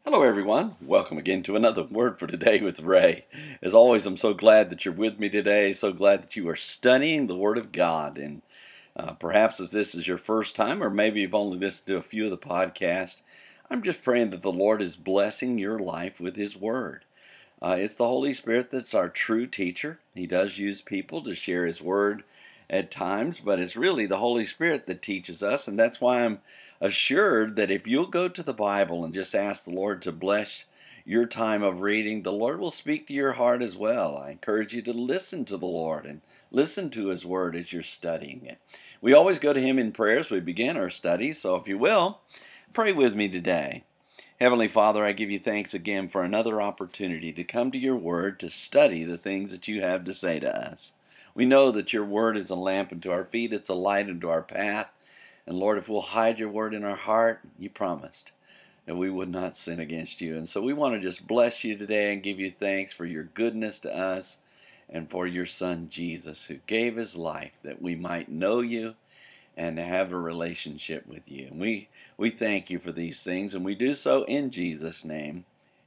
Hello, everyone. Welcome again to another Word for Today with Ray. As always, I'm so glad that you're with me today. So glad that you are studying the Word of God. And perhaps if this is your first time, or maybe you've only listened to a few of the podcasts, I'm just praying that the Lord is blessing your life with His Word. It's the Holy Spirit that's our true teacher. He does use people to share His Word at times, but it's really the Holy Spirit that teaches us, and that's why I'm assured that if you'll go to the Bible and just ask the Lord to bless your time of reading, the Lord will speak to your heart as well. I encourage you to listen to the Lord and listen to His Word as you're studying it. We always go to Him in prayer as we begin our study, so if you will, pray with me today. Heavenly Father, I give you thanks again for another opportunity to come to your Word to study the things that you have to say to us. We know that your Word is a lamp unto our feet, it's a light unto our path. And Lord, if we'll hide your Word in our heart, you promised that we would not sin against you. And so we want to just bless you today and give you thanks for your goodness to us and for your Son Jesus, who gave his life that we might know you and to have a relationship with you. And we thank you for these things, and we do so in Jesus' name.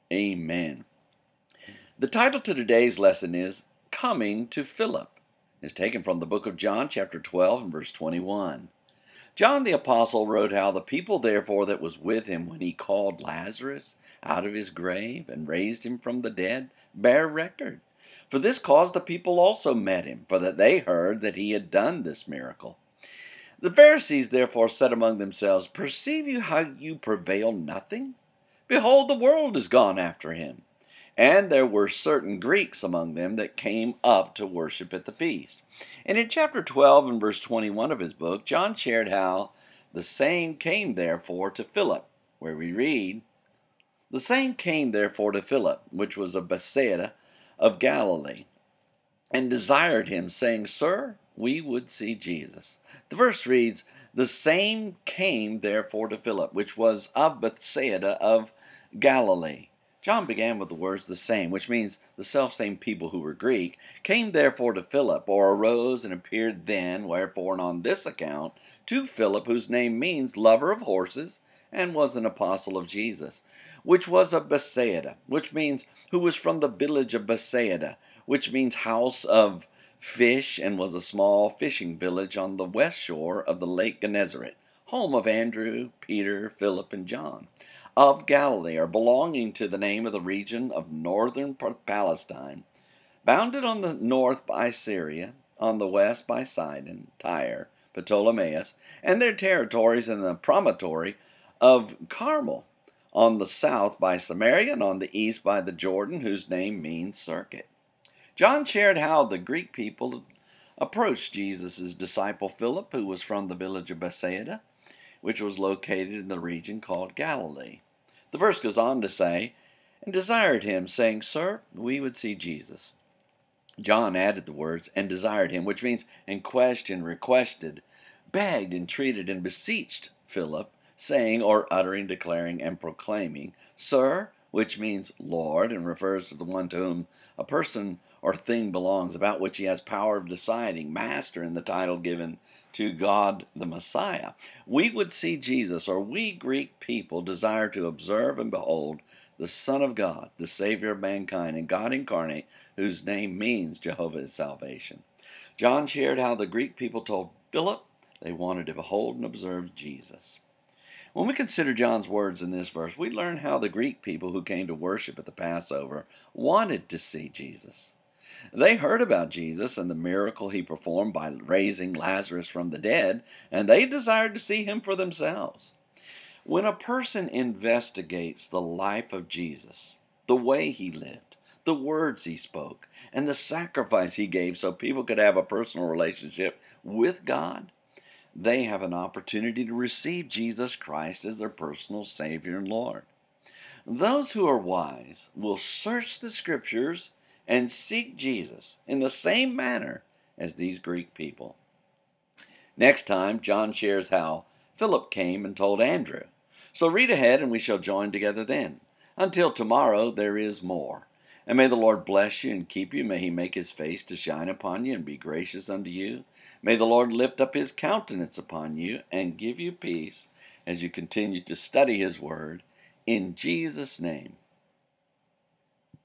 Amen. The title to today's lesson is Coming to Philip. It's taken from the book of John, chapter 12, and verse 21. John the Apostle wrote how the people therefore that was with him when he called Lazarus out of his grave and raised him from the dead bear record. For this cause the people also met him, for that they heard that he had done this miracle. The Pharisees therefore said among themselves, Perceive you how you prevail nothing? Behold, the world is gone after him. And there were certain Greeks among them that came up to worship at the feast. And in chapter 12 and verse 21 of his book, John shared how the same came therefore to Philip, where we read, The same came therefore to Philip, which was of Bethsaida of Galilee, and desired him, saying, Sir, we would see Jesus. The verse reads, The same came therefore to Philip, which was of Bethsaida of Galilee. John began with the words the same, which means the selfsame people who were Greek, came therefore to Philip, or arose and appeared then, wherefore and on this account, to Philip, whose name means lover of horses, and was an apostle of Jesus, which was of Bethsaida, which means who was from the village of Bethsaida, which means house of fish, and was a small fishing village on the west shore of the lake Gennesaret, home of Andrew, Peter, Philip, and John, of Galilee, or belonging to the name of the region of northern Palestine, bounded on the north by Syria, on the west by Sidon, Tyre, Ptolemais, and their territories in the promontory of Carmel, on the south by Samaria, and on the east by the Jordan, whose name means circuit. John shared how the Greek people approached Jesus' disciple Philip, who was from the village of Bethsaida, which was located in the region called Galilee. The verse goes on to say, and desired him, saying, Sir, we would see Jesus. John added the words, and desired him, which means in question, requested, begged, entreated, and beseeched Philip, saying, or uttering, declaring, and proclaiming, Sir, which means Lord, and refers to the one to whom a person or thing belongs, about which he has power of deciding, Master in the title given to God the Messiah. We would see Jesus, or we Greek people desire to observe and behold the Son of God, the Savior of mankind, and God incarnate, whose name means Jehovah is salvation. John shared how the Greek people told Philip they wanted to behold and observe Jesus. When we consider John's words in this verse, we learn how the Greek people who came to worship at the Passover wanted to see Jesus. They heard about Jesus and the miracle he performed by raising Lazarus from the dead, and they desired to see him for themselves. When a person investigates the life of Jesus, the way he lived, the words he spoke, and the sacrifice he gave so people could have a personal relationship with God, they have an opportunity to receive Jesus Christ as their personal Savior and Lord. Those who are wise will search the Scriptures and seek Jesus in the same manner as these Greek people. Next time, John shares how Philip came and told Andrew. So read ahead and we shall join together then. Until tomorrow, there is more. And may the Lord bless you and keep you. May he make his face to shine upon you and be gracious unto you. May the Lord lift up his countenance upon you and give you peace as you continue to study his word in Jesus' name.